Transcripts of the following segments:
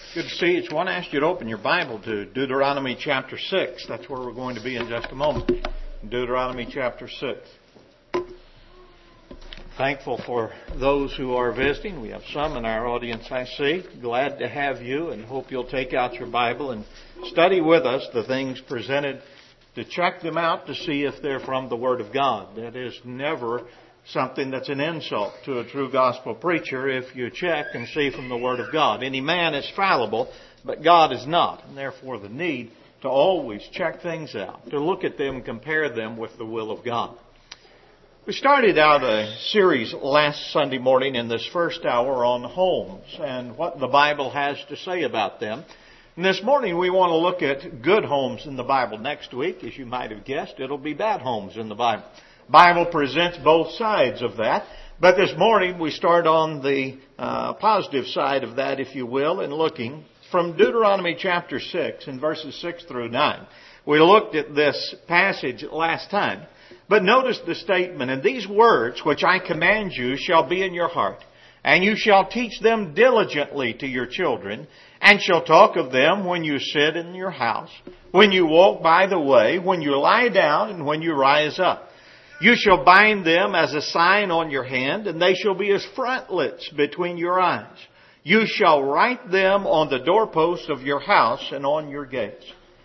Good to see you. I just want to ask you to open your Bible to Deuteronomy chapter 6. That's where we're going to be in just a moment. Deuteronomy chapter 6. Thankful for those who are visiting. We have some in our audience, I see. Glad to have you, and hope you'll take out your Bible and study with us the things presented, to check them out to see if they're from the Word of God. That is never something that's an insult to a true gospel preacher if you check and see from the Word of God. Any man is fallible, but God is not, and therefore the need to always check things out, to look at them and compare them with the will of God. We started out a series last Sunday morning in this first hour on homes and what the Bible has to say about them. And this morning we want to look at good homes in the Bible. Next week, as you might have guessed, it'll be bad homes in the Bible. Bible presents both sides of that. But this morning we start on the positive side of that, if you will, in looking from Deuteronomy chapter 6 in verses 6 through 9. We looked at this passage last time. But notice the statement, "And these words which I command you shall be in your heart, and you shall teach them diligently to your children, and shall talk of them when you sit in your house, when you walk by the way, when you lie down, and when you rise up. You shall bind them as a sign on your hand, and they shall be as frontlets between your eyes. You shall write them on the doorposts of your house and on your gates."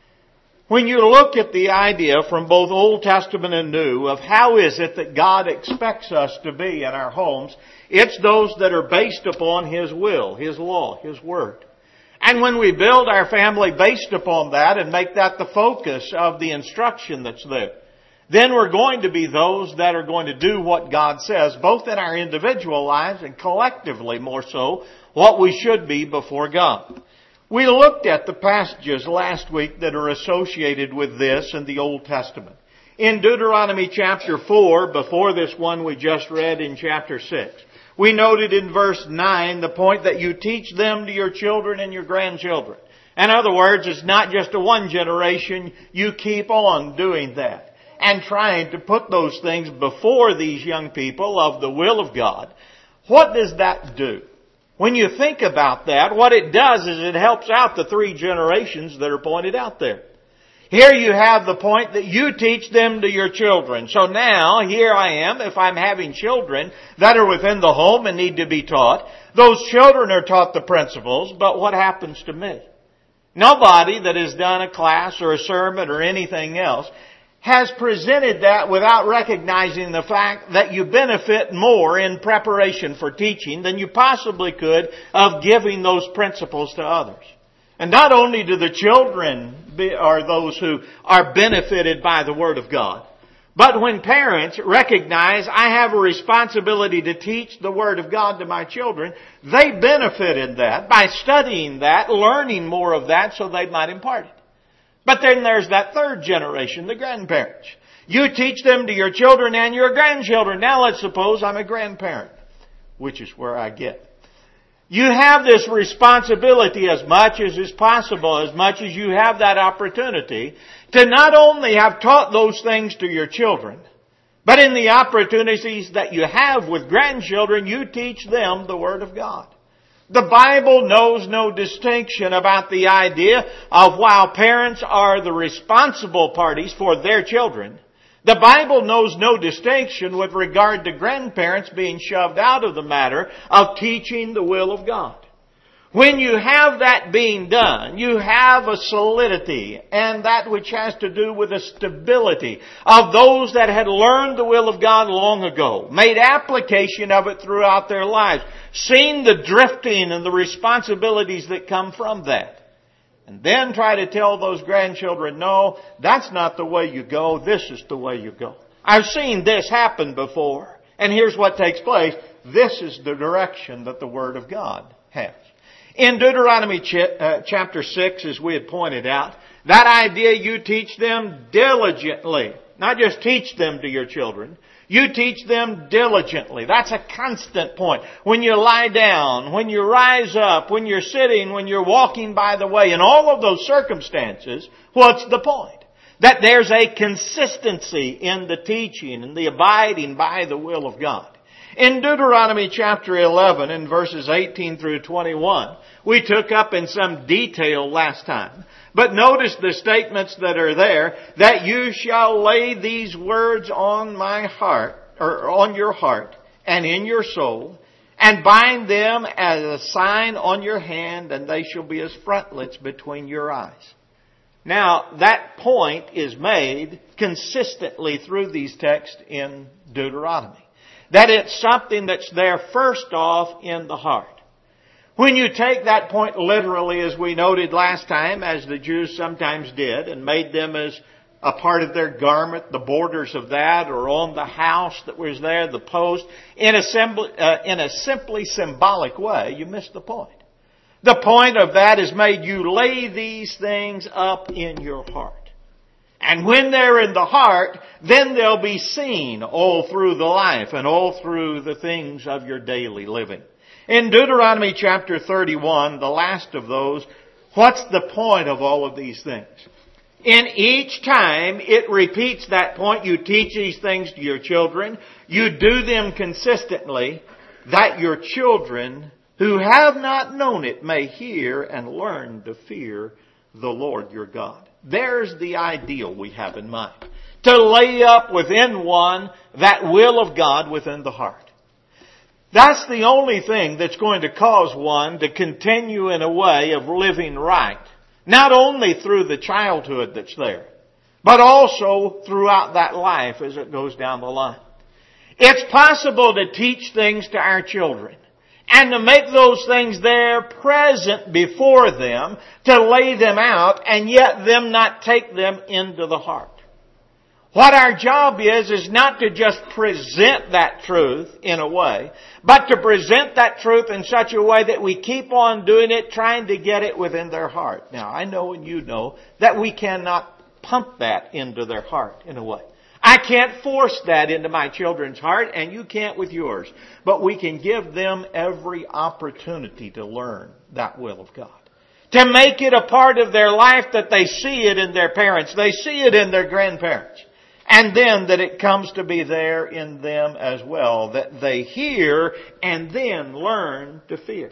When you look at the idea from both Old Testament and New of how is it that God expects us to be in our homes, it's those that are based upon His will, His law, His Word. And when we build our family based upon that and make that the focus of the instruction that's there, then we're going to be those that are going to do what God says, both in our individual lives and collectively more so, what we should be before God. We looked at the passages last week that are associated with this in the Old Testament. In Deuteronomy chapter 4, before this one we just read in chapter 6, we noted in verse 9 the point that you teach them to your children and your grandchildren. In other words, it's not just a one generation, you keep on doing that and trying to put those things before these young people of the will of God. What does that do? When you think about that, what it does is it helps out the three generations that are pointed out there. Here you have the point that you teach them to your children. So now, here I am, if I'm having children that are within the home and need to be taught, those children are taught the principles, but what happens to me? Nobody that has done a class or a sermon or anything else has presented that without recognizing the fact that you benefit more in preparation for teaching than you possibly could of giving those principles to others. And not only do the children are those who are benefited by the Word of God, but when parents recognize I have a responsibility to teach the Word of God to my children, they benefit in that by studying that, learning more of that so they might impart it. But then there's that third generation, the grandparents. You teach them to your children and your grandchildren. Now let's suppose I'm a grandparent, which is where I get. You have this responsibility as much as is possible, as much as you have that opportunity, to not only have taught those things to your children, but in the opportunities that you have with grandchildren, you teach them the Word of God. The Bible knows no distinction about the idea of while parents are the responsible parties for their children, the Bible knows no distinction with regard to grandparents being shoved out of the matter of teaching the will of God. When you have that being done, you have a solidity and that which has to do with the stability of those that had learned the will of God long ago, made application of it throughout their lives, seen the drifting and the responsibilities that come from that. And then try to tell those grandchildren, no, that's not the way you go, this is the way you go. I've seen this happen before, and here's what takes place. This is the direction that the Word of God has. In Deuteronomy chapter 6, as we had pointed out, that idea you teach them diligently. Not just teach them to your children. You teach them diligently. That's a constant point. When you lie down, when you rise up, when you're sitting, when you're walking by the way, in all of those circumstances, what's the point? That there's a consistency in the teaching and the abiding by the will of God. In Deuteronomy chapter 11 and verses 18 through 21, we took up in some detail last time. But notice the statements that are there, that you shall lay these words on my heart, or on your heart, and in your soul, and bind them as a sign on your hand, and they shall be as frontlets between your eyes. Now, that point is made consistently through these texts in Deuteronomy. That it's something that's there first off in the heart. When you take that point literally, as we noted last time, as the Jews sometimes did, and made them as a part of their garment, the borders of that, or on the house that was there, the post, in a simply symbolic way, you miss the point. The point of that is made you lay these things up in your heart. And when they're in the heart, then they'll be seen all through the life and all through the things of your daily living. In Deuteronomy chapter 31, the last of those, what's the point of all of these things? In each time it repeats that point. You teach these things to your children. You do them consistently, that your children who have not known it may hear and learn to fear the Lord your God. There's the ideal we have in mind. To lay up within one that will of God within the heart. That's the only thing that's going to cause one to continue in a way of living right. Not only through the childhood that's there, but also throughout that life as it goes down the line. It's possible to teach things to our children and to make those things there present before them, to lay them out, and yet them not take them into the heart. What our job is not to just present that truth in a way, but to present that truth in such a way that we keep on doing it, trying to get it within their heart. Now, I know and you know that we cannot pump that into their heart in a way. I can't force that into my children's heart, and you can't with yours. But we can give them every opportunity to learn that will of God. To make it a part of their life, that they see it in their parents, they see it in their grandparents. And then that it comes to be there in them as well, that they hear and then learn to fear.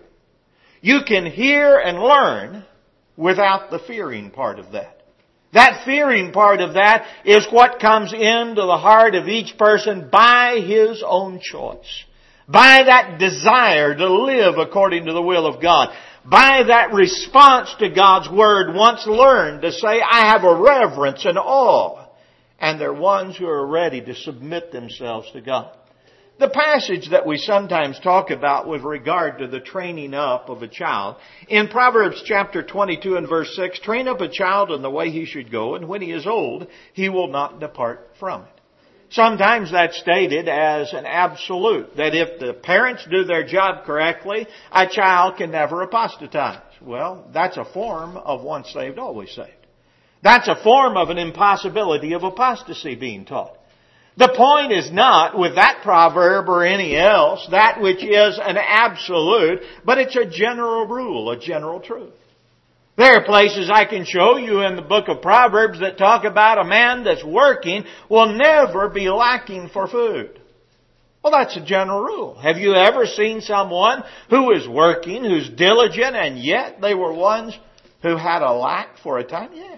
You can hear and learn without the fearing part of that. That fearing part of that is what comes into the heart of each person by his own choice. By that desire to live according to the will of God. By that response to God's Word once learned to say, I have a reverence and awe. And they're ones who are ready to submit themselves to God. The passage that we sometimes talk about with regard to the training up of a child, in Proverbs chapter 22 and verse 6, train up a child in the way he should go, and when he is old, he will not depart from it. Sometimes that's stated as an absolute, that if the parents do their job correctly, a child can never apostatize. Well, that's a form of once saved, always saved. That's a form of an impossibility of apostasy being taught. The point is not with that proverb or any else, that which is an absolute, but it's a general rule, a general truth. There are places I can show you in the book of Proverbs that talk about a man that's working will never be lacking for food. Well, that's a general rule. Have you ever seen someone who is working, who's diligent, and yet they were ones who had a lack for a time? Yes.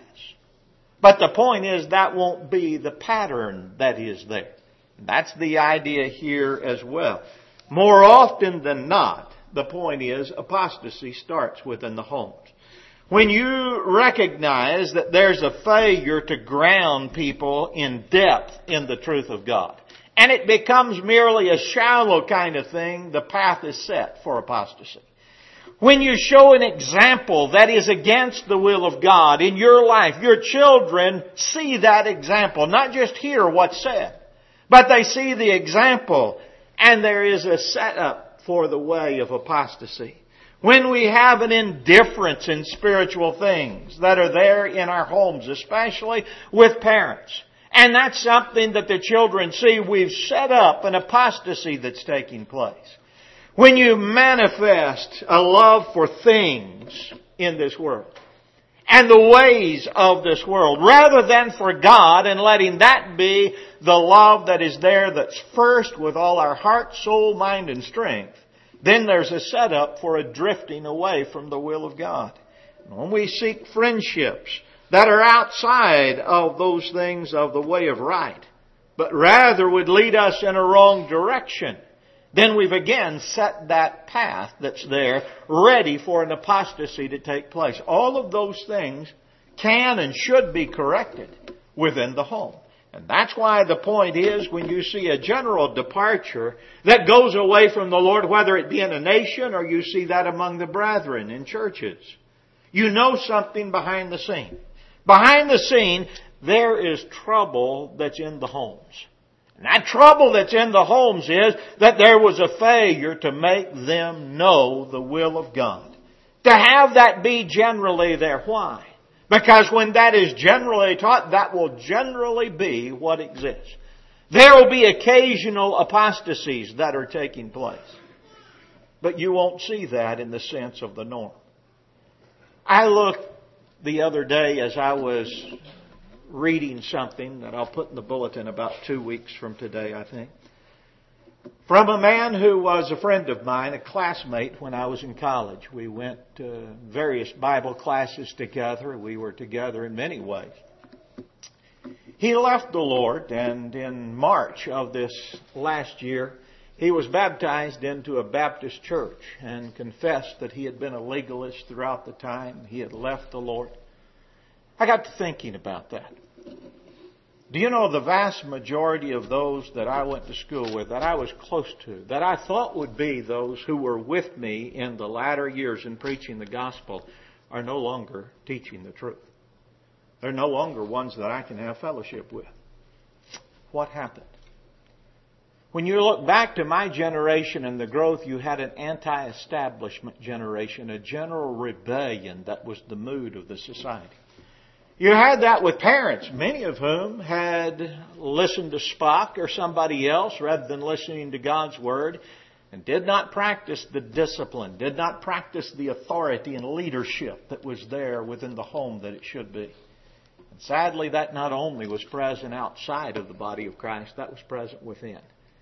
But the point is that won't be the pattern that is there. That's the idea here as well. More often than not, the point is apostasy starts within the homes. When you recognize that there's a failure to ground people in depth in the truth of God, and it becomes merely a shallow kind of thing, the path is set for apostasy. When you show an example that is against the will of God in your life, your children see that example, not just hear what's said, but they see the example, and there is a setup for the way of apostasy. When we have an indifference in spiritual things that are there in our homes, especially with parents, and that's something that the children see, we've set up an apostasy that's taking place. When you manifest a love for things in this world, and the ways of this world, rather than for God and letting that be the love that is there that's first with all our heart, soul, mind, and strength, then there's a setup for a drifting away from the will of God. When we seek friendships that are outside of those things of the way of right, but rather would lead us in a wrong direction, then we've again set that path that's there ready for an apostasy to take place. All of those things can and should be corrected within the home. And that's why the point is, when you see a general departure that goes away from the Lord, whether it be in a nation or you see that among the brethren in churches, you know something behind the scene. Behind the scene, there is trouble that's in the homes. And that trouble that's in the homes is that there was a failure to make them know the will of God. To have that be generally there. Why? Because when that is generally taught, that will generally be what exists. There will be occasional apostasies that are taking place. But you won't see that in the sense of the norm. I looked the other day as I was reading something that I'll put in the bulletin about 2 weeks from today, I think, from a man who was a friend of mine, a classmate when I was in college. We went to various Bible classes together. We were together in many ways. He left the Lord, and in March of this last year, he was baptized into a Baptist church and confessed that he had been a legalist throughout the time. He had left the Lord. I got to thinking about that. Do you know the vast majority of those that I went to school with, that I was close to, that I thought would be those who were with me in the latter years in preaching the gospel, are no longer teaching the truth. They're no longer ones that I can have fellowship with. What happened? When you look back to my generation and the growth, you had an anti-establishment generation, a general rebellion that was the mood of the society. You had that with parents, many of whom had listened to Spock or somebody else rather than listening to God's Word, and did not practice the discipline, did not practice the authority and leadership that was there within the home that it should be. And sadly, that not only was present outside of the body of Christ, that was present within.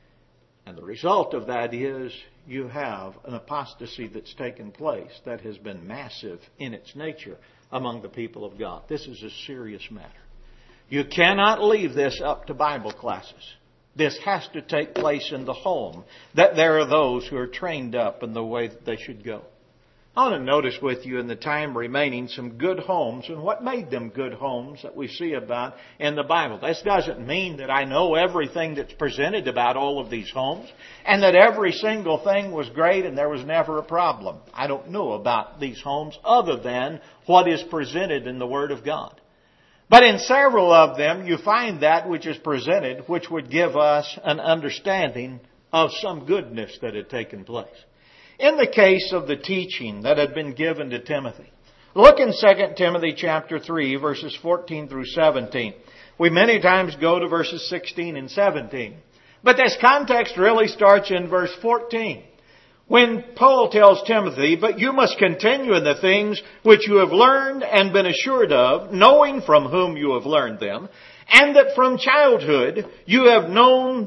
And the result of that is you have an apostasy that's taken place that has been massive in its nature among the people of God. This is a serious matter. You cannot leave this up to Bible classes. This has to take place in the home, that there are those who are trained up in the way that they should go. I want to notice with you in the time remaining some good homes and what made them good homes that we see about in the Bible. This doesn't mean that I know everything that's presented about all of these homes and that every single thing was great and there was never a problem. I don't know about these homes other than what is presented in the Word of God. But in several of them you find that which is presented which would give us an understanding of some goodness that had taken place. In the case of the teaching that had been given to Timothy, look in 2 Timothy chapter 3, verses 14 through 17. We many times go to verses 16 and 17. But this context really starts in verse 14. When Paul tells Timothy, "But you must continue in the things which you have learned and been assured of, knowing from whom you have learned them, and that from childhood you have known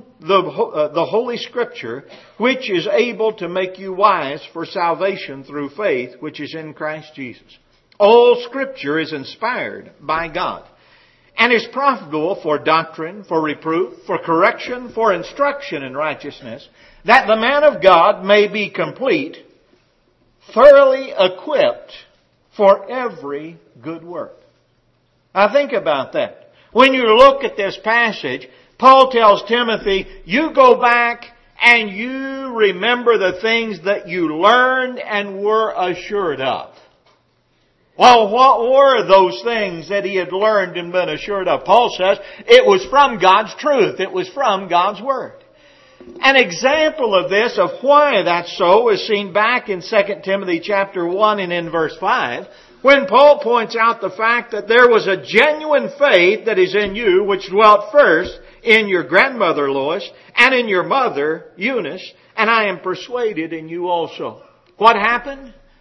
the Holy Scripture, which is able to make you wise for salvation through faith, which is in Christ Jesus. All Scripture is inspired by God, and is profitable for doctrine, for reproof, for correction, for instruction in righteousness, that the man of God may be complete, thoroughly equipped for every good work." Now think about that. When you look at this passage, Paul tells Timothy, you go back and you remember the things that you learned and were assured of. Well, what were those things that he had learned and been assured of? Paul says it was from God's truth. It was from God's Word. An example of this, of why that's so, is seen back in 2 Timothy chapter 1 and in verse 5, when Paul points out the fact that there was a genuine faith that is in you, which dwelt first in your grandmother Lois and in your mother Eunice, and I am persuaded in you also. What happened?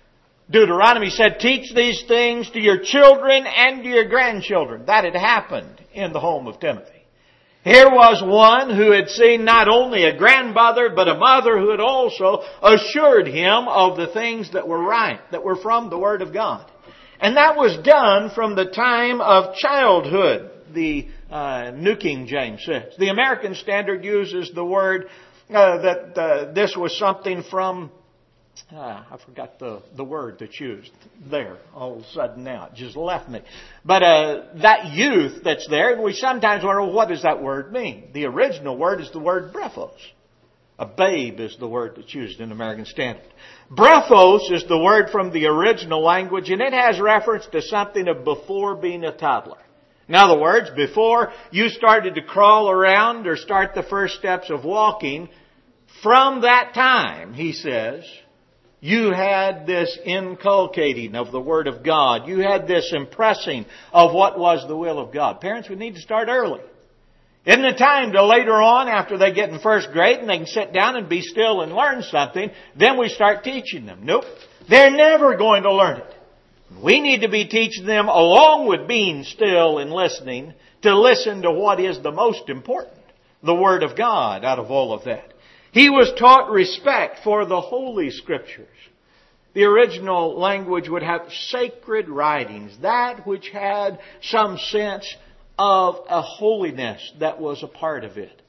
Deuteronomy said, teach these things to your children and to your grandchildren. That had happened in the home of Timothy. Here was one who had seen not only a grandmother, but a mother who had also assured him of the things that were right, that were from the Word of God. And that was done from the time of childhood, the New King James says. The American Standard uses the word that this was something from... I forgot the word that's used there all of a sudden now. It just left me. But that youth that's there, we sometimes wonder, well, what does that word mean? The original word is the word brephos. A babe is the word that's used in American Standard. Brephos is the word from the original language, and it has reference to something of before being a toddler. In other words, before you started to crawl around or start the first steps of walking, from that time, he says, you had this inculcating of the Word of God. You had this impressing of what was the will of God. Parents, we need to start early. Isn't it time to later on, after they get in first grade and they can sit down and be still and learn something, then we start teaching them? Nope. They're never going to learn it. We need to be teaching them, along with being still and listening, to listen to what is the most important, the Word of God out of all of that. He was taught respect for the Holy Scriptures. The original language would have sacred writings, that which had some sense of a holiness that was a part of it.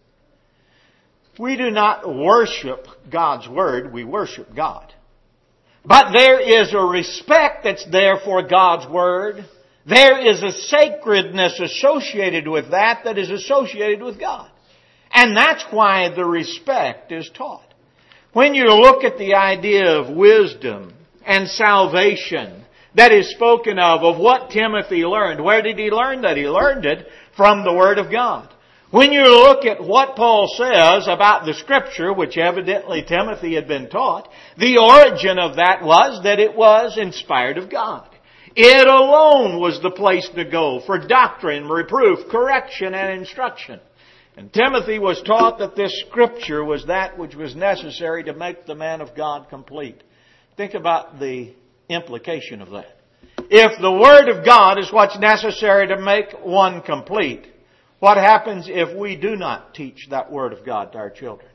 We do not worship God's Word, we worship God. But there is a respect that's there for God's Word. There is a sacredness associated with that is associated with God. And that's why the respect is taught. When you look at the idea of wisdom and salvation that is spoken of what Timothy learned, where did he learn that? He learned it from the Word of God. When you look at what Paul says about the Scripture, which evidently Timothy had been taught, the origin of that was that it was inspired of God. It alone was the place to go for doctrine, reproof, correction, and instruction. And Timothy was taught that this Scripture was that which was necessary to make the man of God complete. Think about the implication of that. If the Word of God is what's necessary to make one complete, what happens if we do not teach that Word of God to our children?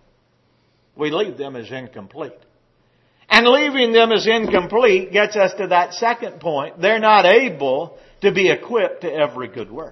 We leave them as incomplete. And leaving them as incomplete gets us to that second point. They're not able to be equipped to every good work.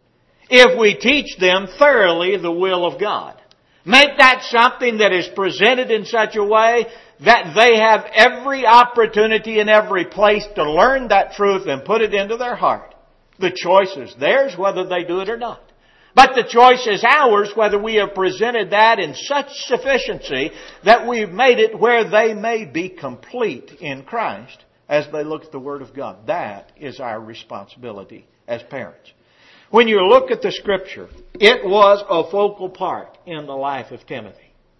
If we teach them thoroughly the will of God, make that something that is presented in such a way that they have every opportunity in every place to learn that truth and put it into their heart. The choice is theirs whether they do it or not. But the choice is ours whether we have presented that in such sufficiency that we've made it where they may be complete in Christ as they look at the Word of God. That is our responsibility as parents. When you look at the Scripture, it was a focal part in the life of Timothy.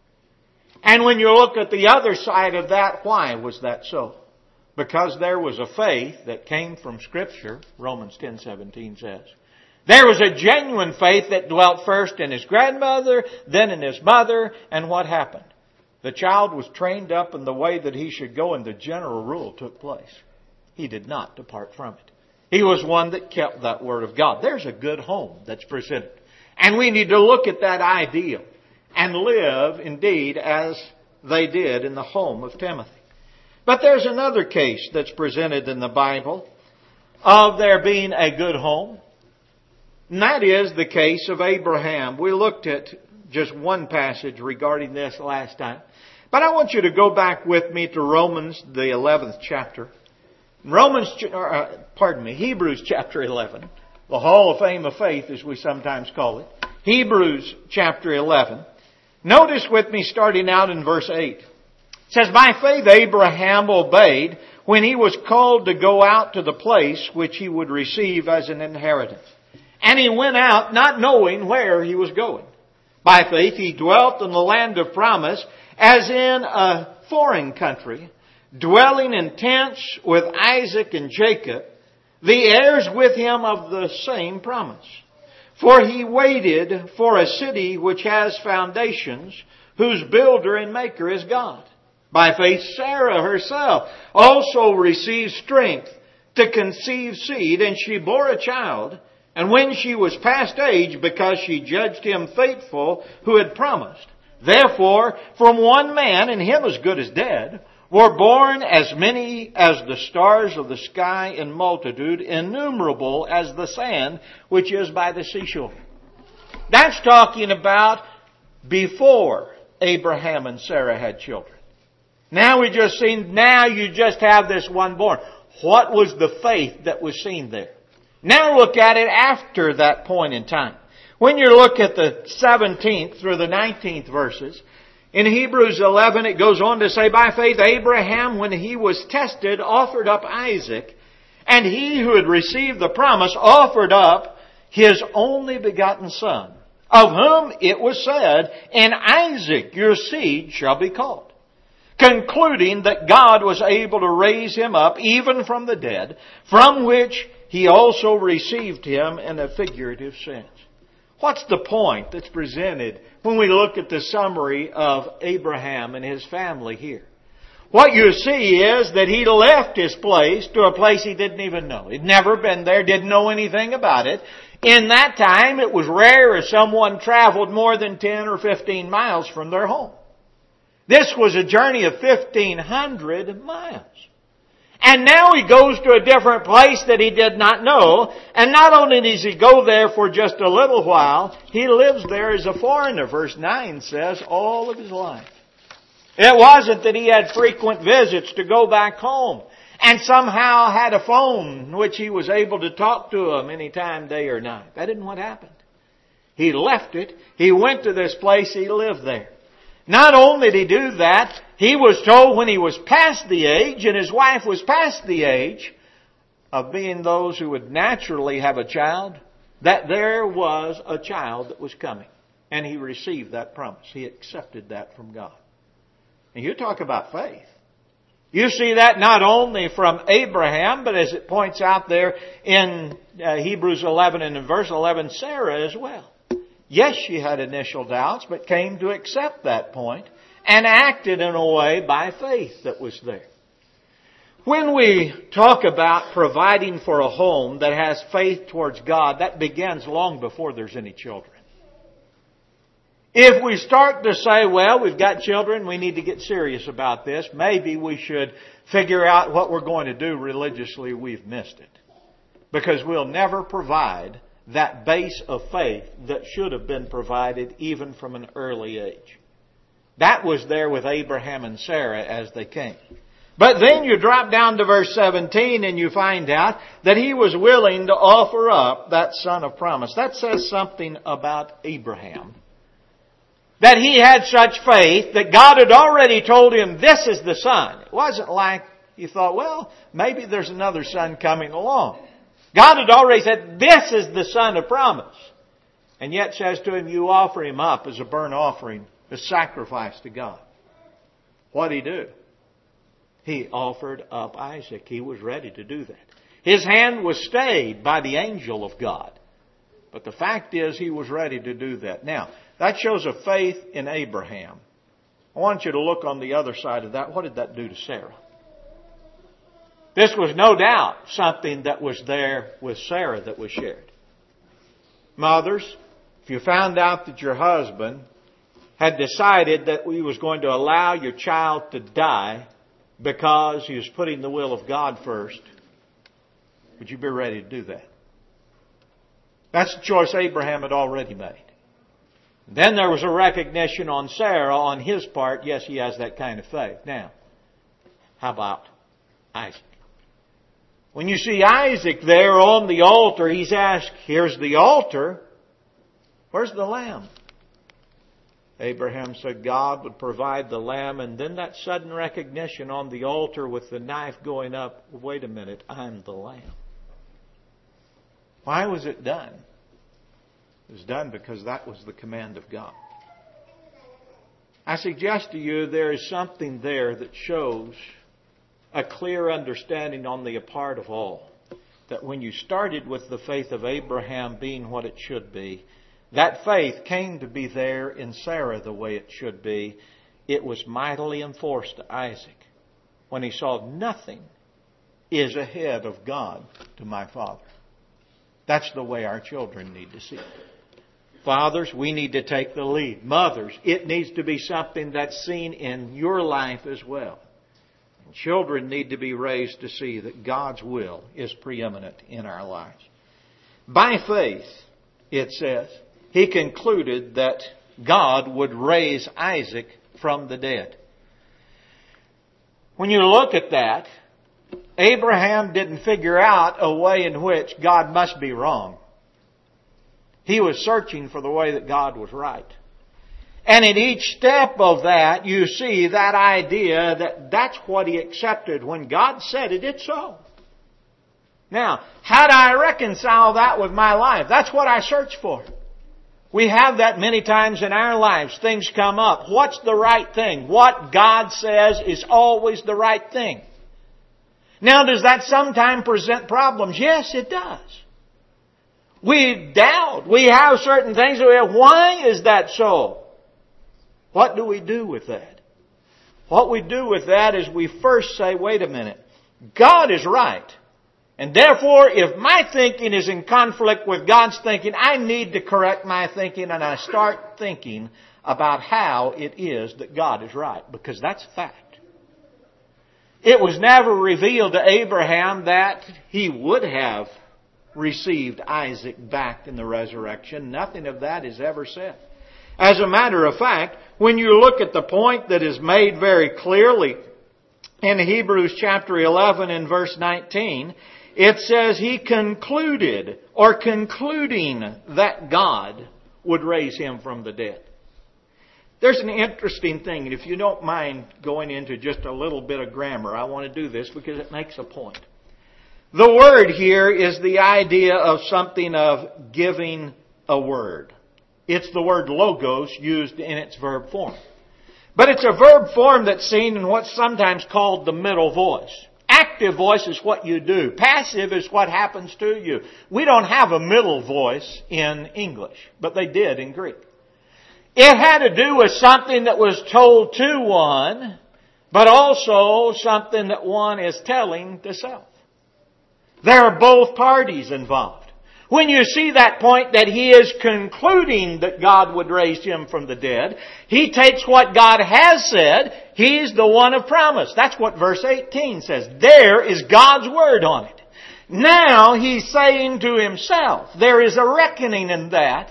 And when you look at the other side of that, why was that so? Because there was a faith that came from Scripture, Romans 10:17 says. There was a genuine faith that dwelt first in his grandmother, then in his mother, and what happened? The child was trained up in the way that he should go, and the general rule took place. He did not depart from it. He was one that kept that Word of God. There's a good home that's presented. And we need to look at that ideal and live, indeed, as they did in the home of Timothy. But there's another case that's presented in the Bible of there being a good home. And that is the case of Abraham. We looked at just one passage regarding this last time. But I want you to go back with me to Romans, the 11th chapter. Hebrews chapter 11. The Hall of Fame of Faith, as we sometimes call it. Hebrews chapter 11. Notice with me starting out in verse 8. It says, by faith Abraham obeyed when he was called to go out to the place which he would receive as an inheritance. And he went out not knowing where he was going. By faith he dwelt in the land of promise as in a foreign country, dwelling in tents with Isaac and Jacob, the heirs with him of the same promise. For he waited for a city which has foundations, whose builder and maker is God. By faith, Sarah herself also received strength to conceive seed, and she bore a child. And when she was past age, because she judged him faithful who had promised. Therefore, from one man, and him as good as dead, were born as many as the stars of the sky in multitude, innumerable as the sand which is by the seashore. That's talking about before Abraham and Sarah had children. Now you just have this one born. What was the faith that was seen there? Now look at it after that point in time. When you look at the 17th through the 19th verses, in Hebrews 11 it goes on to say, by faith Abraham, when he was tested, offered up Isaac, and he who had received the promise offered up his only begotten son, of whom it was said, in Isaac your seed shall be called. Concluding that God was able to raise him up even from the dead, from which he also received him in a figurative sense. What's the point that's presented when we look at the summary of Abraham and his family here? What you see is that he left his place to a place he didn't even know. He'd never been there, didn't know anything about it. In that time, it was rare if someone traveled more than 10 or 15 miles from their home. This was a journey of 1,500 miles. And now he goes to a different place that he did not know. And not only does he go there for just a little while, he lives there as a foreigner. Verse 9 says, all of his life. It wasn't that he had frequent visits to go back home and somehow had a phone which he was able to talk to them anytime, day or night. That isn't what happened. He left it. He went to this place. He lived there. Not only did he do that, he was told when he was past the age, and his wife was past the age of being those who would naturally have a child, that there was a child that was coming. And he received that promise. He accepted that from God. And you talk about faith. You see that not only from Abraham, but as it points out there in Hebrews 11 and in verse 11, Sarah as well. Yes, she had initial doubts, but came to accept that point and acted in a way by faith that was there. When we talk about providing for a home that has faith towards God, that begins long before there's any children. If we start to say, well, we've got children, we need to get serious about this, maybe we should figure out what we're going to do religiously, we've missed it. Because we'll never provide that base of faith that should have been provided even from an early age. That was there with Abraham and Sarah as they came. But then you drop down to verse 17 and you find out that he was willing to offer up that son of promise. That says something about Abraham. That he had such faith that God had already told him, this is the son. It wasn't like he thought, well, maybe there's another son coming along. God had already said, this is the son of promise. And yet says to him, you offer him up as a burnt offering, a sacrifice to God. What did he do? He offered up Isaac. He was ready to do that. His hand was stayed by the angel of God. But the fact is, he was ready to do that. Now, that shows a faith in Abraham. I want you to look on the other side of that. What did that do to Sarah? This was no doubt something that was there with Sarah that was shared. Mothers, if you found out that your husband had decided that he was going to allow your child to die because he was putting the will of God first, would you be ready to do that? That's the choice Abraham had already made. Then there was a recognition on Sarah, on his part, yes, he has that kind of faith. Now, how about Isaac? When you see Isaac there on the altar, he's asked, here's the altar. Where's the lamb? Abraham said God would provide the lamb, and then that sudden recognition on the altar with the knife going up, wait a minute, I'm the lamb. Why was it done? It was done because that was the command of God. I suggest to you there is something there that shows a clear understanding on the part of all that when you started with the faith of Abraham being what it should be, that faith came to be there in Sarah the way it should be. it was mightily enforced to Isaac when he saw nothing is ahead of God to my father. That's the way our children need to see it. Fathers, we need to take the lead. Mothers, it needs to be something that's seen in your life as well. And children need to be raised to see that God's will is preeminent in our lives. By faith, it says, he concluded that God would raise Isaac from the dead. When you look at that, Abraham didn't figure out a way in which God must be wrong. He was searching for the way that God was right. And in each step of that, you see that idea that that's what he accepted. When God said it, it's so. Now, how do I reconcile that with my life? That's what I search for. We have that many times in our lives. Things come up. What's the right thing? What God says is always the right thing. Now, does that sometimes present problems? Yes, it does. We doubt. We have certain things that we have. Why is that so? What do we do with that? What we do with that is we first say, wait a minute. God is right. And therefore, if my thinking is in conflict with God's thinking, I need to correct my thinking, and I start thinking about how it is that God is right. Because that's a fact. It was never revealed to Abraham that he would have received Isaac back in the resurrection. Nothing of that is ever said. As a matter of fact, when you look at the point that is made very clearly in Hebrews chapter 11 and verse 19, it says he concluded, or concluding, that God would raise him from the dead. There's an interesting thing, and if you don't mind going into just a little bit of grammar, I want to do this because it makes a point. The word here is the idea of something of giving a word. It's the word logos used in its verb form. But it's a verb form that's seen in what's sometimes called the middle voice. Active voice is what you do. Passive is what happens to you. We don't have a middle voice in English, but they did in Greek. It had to do with something that was told to one, but also something that one is telling to self. There are both parties involved. When you see that point that he is concluding that God would raise him from the dead, he takes what God has said. He's the one of promise. That's what verse 18 says. There is God's word on it. Now he's saying to himself, there is a reckoning in that.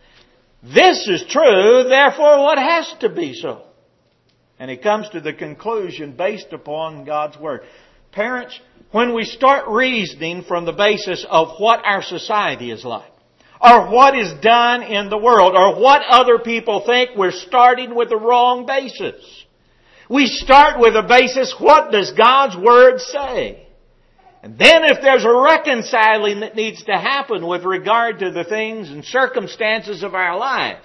This is true, therefore what has to be so? And he comes to the conclusion based upon God's word. Parents, when we start reasoning from the basis of what our society is like, or what is done in the world, or what other people think, we're starting with the wrong basis. We start with a basis, what does God's Word say? And then if there's a reconciling that needs to happen with regard to the things and circumstances of our life,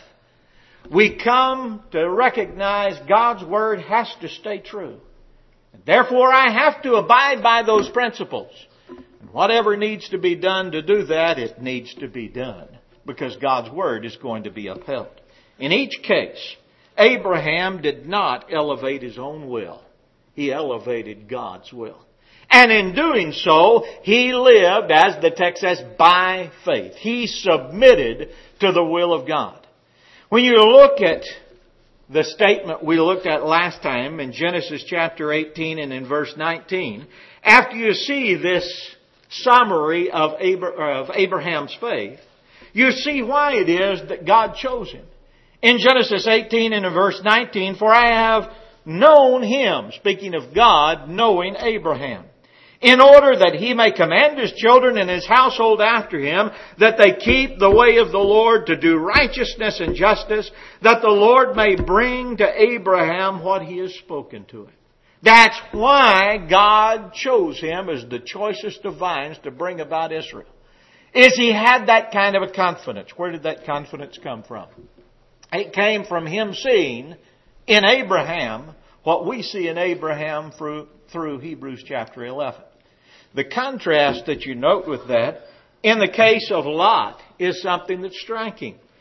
we come to recognize God's Word has to stay true. Therefore, I have to abide by those principles. And whatever needs to be done to do that, it needs to be done. Because God's Word is going to be upheld. In each case, Abraham did not elevate his own will. He elevated God's will. And in doing so, he lived, as the text says, by faith. He submitted to the will of God. When you look at the statement we looked at last time in Genesis chapter 18 and in verse 19, after you see this summary of Abraham's faith, you see why it is that God chose him. In Genesis 18 and in verse 19, for I have known him, speaking of God, knowing Abraham, in order that he may command his children and his household after him, that they keep the way of the Lord to do righteousness and justice, that the Lord may bring to Abraham what he has spoken to him. That's why God chose him as the choicest of vines to bring about Israel. Is he had that kind of a confidence. Where did that confidence come from? It came from him seeing in Abraham what we see in Abraham through Hebrews chapter 11. The contrast that you note with that, in the case of Lot, is something that's striking.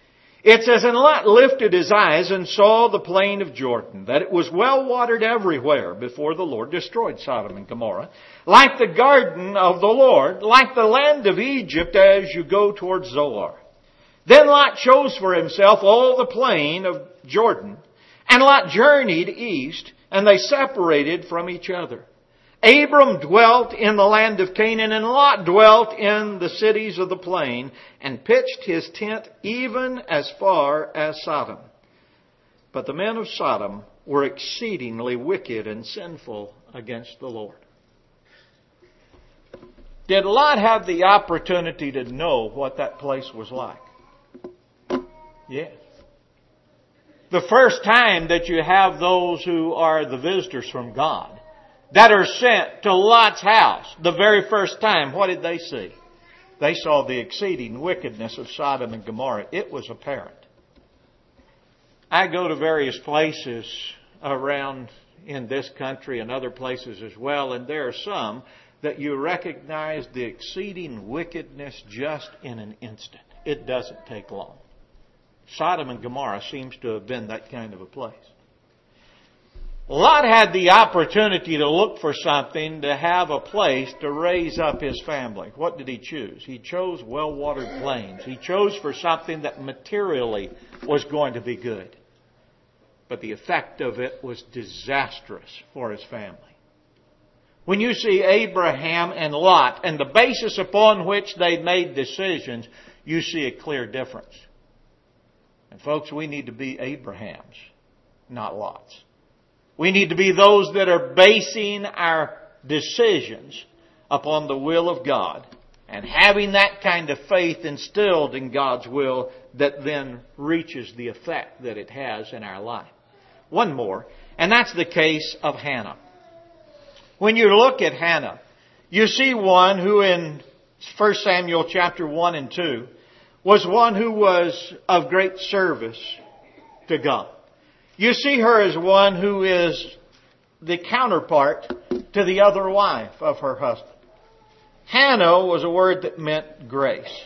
It says, and Lot lifted his eyes and saw the plain of Jordan, that it was well watered everywhere before the Lord destroyed Sodom and Gomorrah, like the garden of the Lord, like the land of Egypt as you go towards Zoar. Then Lot chose for himself all the plain of Jordan, and Lot journeyed east, and they separated from each other. Abram dwelt in the land of Canaan, and Lot dwelt in the cities of the plain, and pitched his tent even as far as Sodom. But the men of Sodom were exceedingly wicked and sinful against the Lord. Did Lot have the opportunity to know what that place was like? Yes. The first time that you have those who are the visitors from God that are sent to Lot's house, the very first time, what did they see? They saw the exceeding wickedness of Sodom and Gomorrah. It was apparent. I go to various places around in this country and other places as well, and there are some that you recognize the exceeding wickedness just in an instant. It doesn't take long. Sodom and Gomorrah seems to have been that kind of a place. Lot had the opportunity to look for something, to have a place to raise up his family. What did he choose? He chose well-watered plains. He chose for something that materially was going to be good. But the effect of it was disastrous for his family. When you see Abraham and Lot and the basis upon which they made decisions, you see a clear difference. And folks, we need to be Abrahams, not Lots. We need to be those that are basing our decisions upon the will of God and having that kind of faith instilled in God's will that then reaches the effect that it has in our life. One more, and that's the case of Hannah. When you look at Hannah, you see one who in 1 Samuel chapter 1 and 2 was one who was of great service to God. You see her as one who is the counterpart to the other wife of her husband. Hannah was a word that meant grace.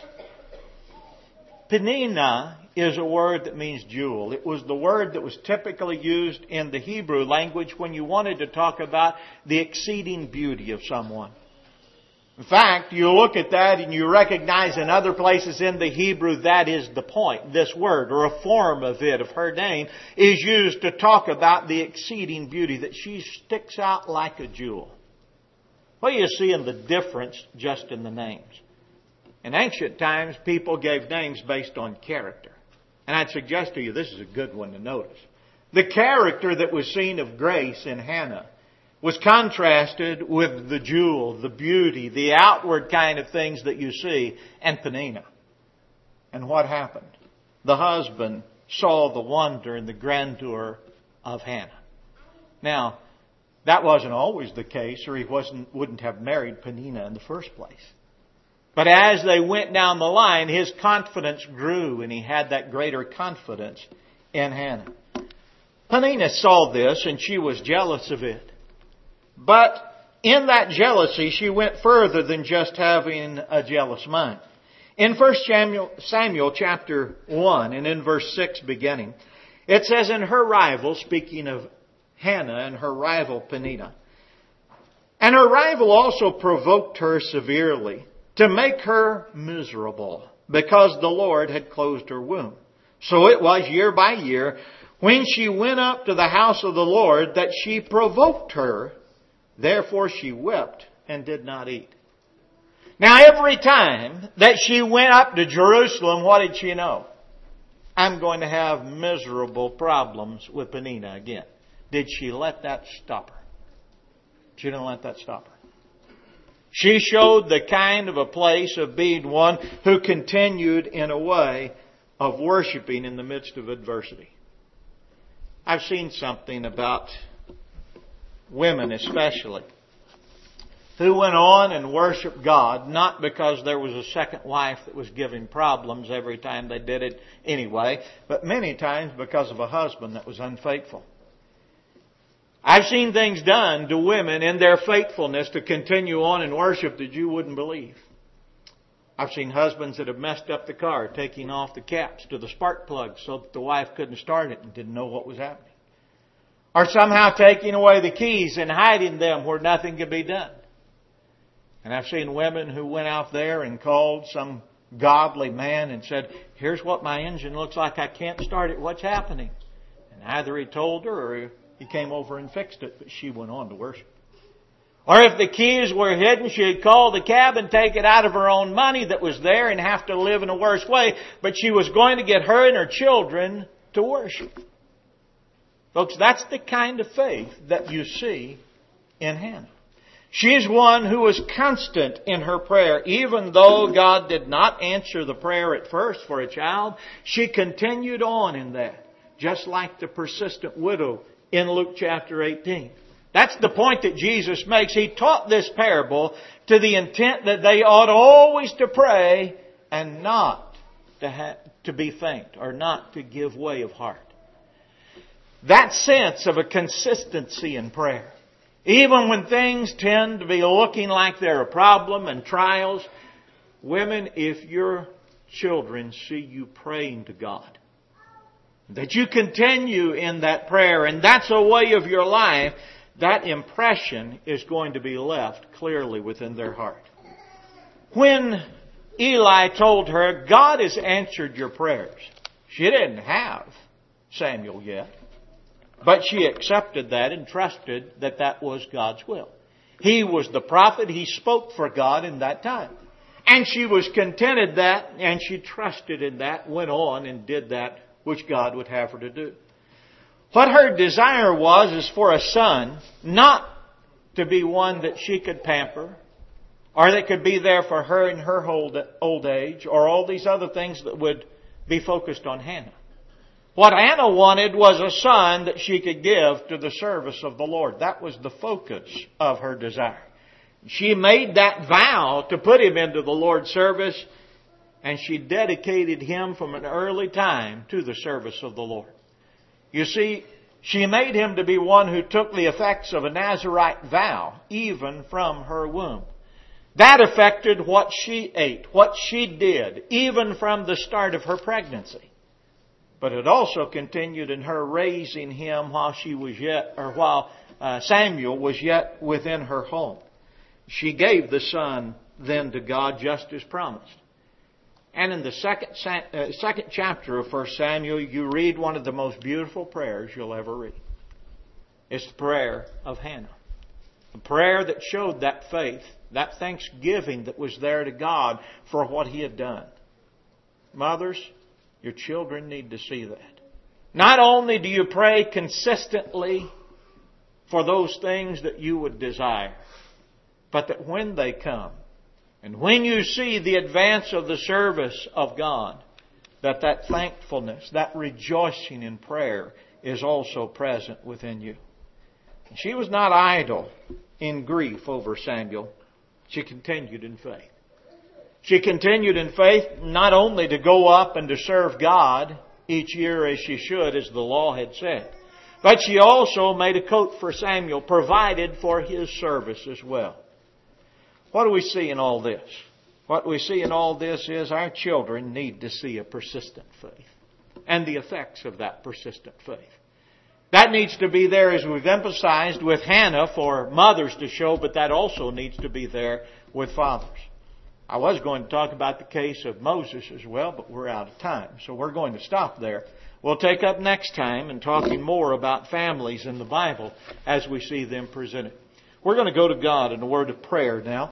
Peninnah is a word that means jewel. It was the word that was typically used in the Hebrew language when you wanted to talk about the exceeding beauty of someone. In fact, you look at that and you recognize in other places in the Hebrew that is the point. This word, or a form of it, of her name, is used to talk about the exceeding beauty, that she sticks out like a jewel. What do you see in the difference just in the names? In ancient times, people gave names based on character. And I'd suggest to you this is a good one to notice. The character that was seen of grace in Hannah was contrasted with the jewel, the beauty, the outward kind of things that you see in Peninnah. And what happened? The husband saw the wonder and the grandeur of Hannah. Now, that wasn't always the case, or he wouldn't have married Peninnah in the first place. But as they went down the line, his confidence grew, and he had that greater confidence in Hannah. Peninnah saw this, and she was jealous of it. But in that jealousy, she went further than just having a jealous mind. In 1 Samuel chapter 1 and in verse 6 beginning, it says, and her rival, speaking of Hannah and her rival Peninnah, and her rival also provoked her severely to make her miserable, because the Lord had closed her womb. So it was year by year, when she went up to the house of the Lord, that she provoked her. Therefore she wept and did not eat. Now every time that she went up to Jerusalem, what did she know? I'm going to have miserable problems with Peninnah again. Did she let that stop her? She didn't let that stop her. She showed the kind of a place of being one who continued in a way of worshiping in the midst of adversity. I've seen something about women especially, who went on and worshiped God, not because there was a second wife that was giving problems every time they did it anyway, but many times because of a husband that was unfaithful. I've seen things done to women in their faithfulness to continue on and worship that you wouldn't believe. I've seen husbands that have messed up the car, taking off the caps to the spark plugs so that the wife couldn't start it and didn't know what was happening. Or somehow taking away the keys and hiding them where nothing could be done. And I've seen women who went out there and called some godly man and said, here's what my engine looks like. I can't start it. What's happening? And either he told her or he came over and fixed it, but she went on to worship. Or if the keys were hidden, she'd call the cab and take it out of her own money that was there and have to live in a worse way. But she was going to get her and her children to worship. Folks, that's the kind of faith that you see in Hannah. She's one who was constant in her prayer. Even though God did not answer the prayer at first for a child, she continued on in that. Just like the persistent widow in Luke chapter 18. That's the point that Jesus makes. He taught this parable to the intent that they ought always to pray and not to be faint or not to give way of heart. That sense of a consistency in prayer. Even when things tend to be looking like they're a problem and trials, women, if your children see you praying to God, that you continue in that prayer, and that's a way of your life, that impression is going to be left clearly within their heart. When Eli told her, God has answered your prayers, she didn't have Samuel yet. But she accepted that and trusted that that was God's will. He was the prophet. He spoke for God in that time. And she was contented that, and she trusted in that, went on and did that which God would have her to do. What her desire was is for a son, not to be one that she could pamper, or that could be there for her in her old age, or all these other things that would be focused on Hannah. What Hannah wanted was a son that she could give to the service of the Lord. That was the focus of her desire. She made that vow to put him into the Lord's service, and she dedicated him from an early time to the service of the Lord. You see, she made him to be one who took the effects of a Nazirite vow, even from her womb. That affected what she ate, what she did, even from the start of her pregnancy. But it also continued in her raising him while Samuel was yet within her home. She gave the son then to God just as promised. And in the second chapter of 1 Samuel, you read one of the most beautiful prayers you'll ever read. It's the prayer of Hannah. A prayer that showed that faith, that thanksgiving that was there to God for what He had done. Mothers, your children need to see that. Not only do you pray consistently for those things that you would desire, but that when they come, and when you see the advance of the service of God, that thankfulness, that rejoicing in prayer is also present within you. She was not idle in grief over Samuel. She continued in faith. She continued in faith not only to go up and to serve God each year as she should, as the law had said, but she also made a coat for Samuel, provided for his service as well. What do we see in all this? What we see in all this is our children need to see a persistent faith and the effects of that persistent faith. That needs to be there, as we've emphasized, with Hannah for mothers to show, but that also needs to be there with fathers. I was going to talk about the case of Moses as well, but we're out of time, so we're going to stop there. We'll take up next time and talking more about families in the Bible as we see them presented. We're going to go to God in a word of prayer now.